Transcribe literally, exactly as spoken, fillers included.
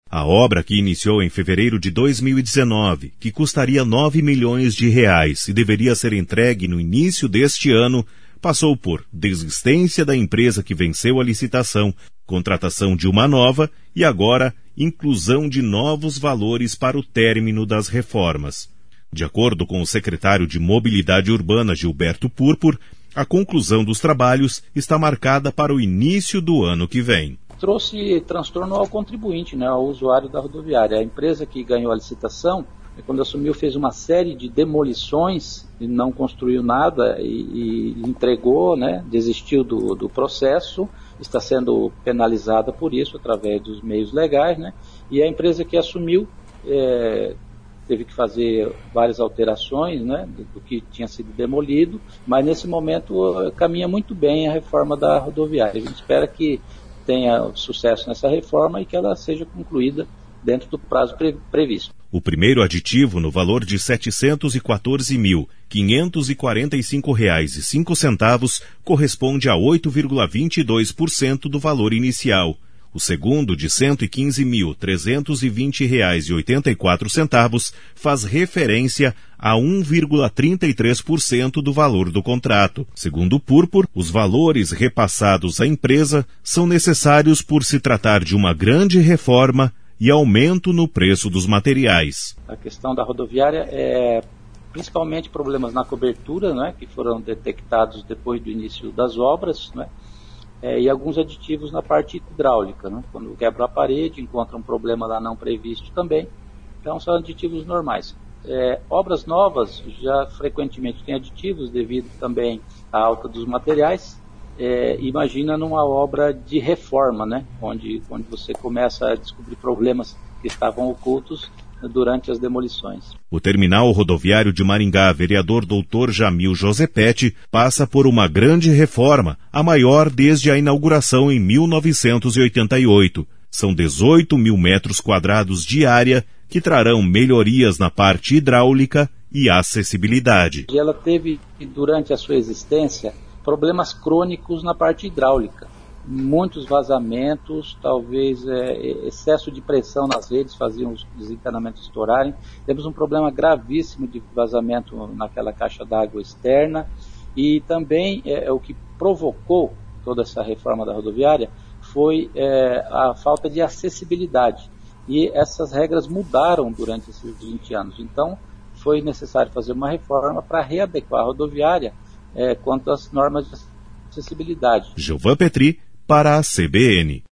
A obra, que iniciou em fevereiro de dois mil e dezenove, que custaria nove milhões de reais e deveria ser entregue no início deste ano, passou por desistência da empresa que venceu a licitação, contratação de uma nova e agora inclusão de novos valores para o término das reformas. De acordo com o secretário de Mobilidade Urbana, Gilberto Purpur, a conclusão dos trabalhos está marcada para o início do ano que vem. Trouxe transtorno ao contribuinte, né, ao usuário da rodoviária. A empresa que ganhou a licitação, quando assumiu, fez uma série de demolições e não construiu nada e, e entregou, né, desistiu do, do processo, está sendo penalizada por isso através dos meios legais, né, e a empresa que assumiu é, teve que fazer várias alterações, né, do, do que tinha sido demolido, mas nesse momento caminha muito bem a reforma da rodoviária. A gente espera que tenha sucesso nessa reforma e que ela seja concluída dentro do prazo pre- previsto. O primeiro aditivo, no valor de setecentos e quatorze mil, quinhentos e quarenta e cinco reais e cinco centavos, corresponde a oito vírgula vinte e dois por cento do valor inicial. O segundo, de cento e quinze mil, trezentos e vinte reais e oitenta e quatro centavos, faz referência a um vírgula trinta e três por cento do valor do contrato. Segundo o Purpur, os valores repassados à empresa são necessários por se tratar de uma grande reforma e aumento no preço dos materiais. A questão da rodoviária é principalmente problemas na cobertura, né, que foram detectados depois do início das obras, né, é, e alguns aditivos na parte hidráulica, né, quando quebra a parede, encontra um problema lá não previsto também, então são aditivos normais. É, obras novas já frequentemente têm aditivos devido também à alta dos materiais. É, imagina numa obra de reforma, né, onde, onde você começa a descobrir problemas que estavam ocultos durante as demolições. O terminal rodoviário de Maringá, vereador doutor Jamil Josepetti, passa por uma grande reforma, a maior desde a inauguração em mil novecentos e oitenta e oito. São dezoito mil metros quadrados de área que trarão melhorias na parte hidráulica e acessibilidade. E ela teve, durante a sua existência, problemas crônicos na parte hidráulica. Muitos vazamentos, talvez é, excesso de pressão nas redes faziam os desencanamentos estourarem. Temos um problema gravíssimo de vazamento naquela caixa d'água externa e também é, é, o que provocou toda essa reforma da rodoviária foi é, a falta de acessibilidade. E essas regras mudaram durante esses vinte anos. Então, foi necessário fazer uma reforma para readequar a rodoviária é, quanto às normas de acessibilidade. Gilvan Petri, para a C B N.